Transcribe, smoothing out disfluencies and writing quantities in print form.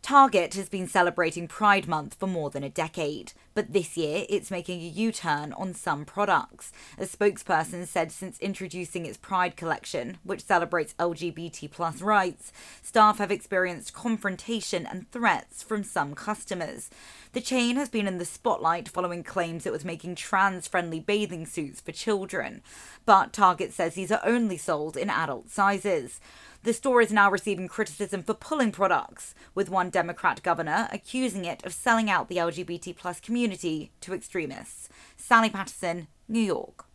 Target has been celebrating Pride Month for more than a decade, but this year it's making a U-turn on some products. A spokesperson said since introducing its Pride collection, which celebrates LGBT+ rights, staff have experienced confrontation and threats from some customers. The chain has been in the spotlight following claims it was making trans-friendly bathing suits for children, but Target says these are only sold in adult sizes. The store is now receiving criticism for pulling products, with one Democrat governor accusing it of selling out the LGBT+ community to extremists. Sally Patterson, New York.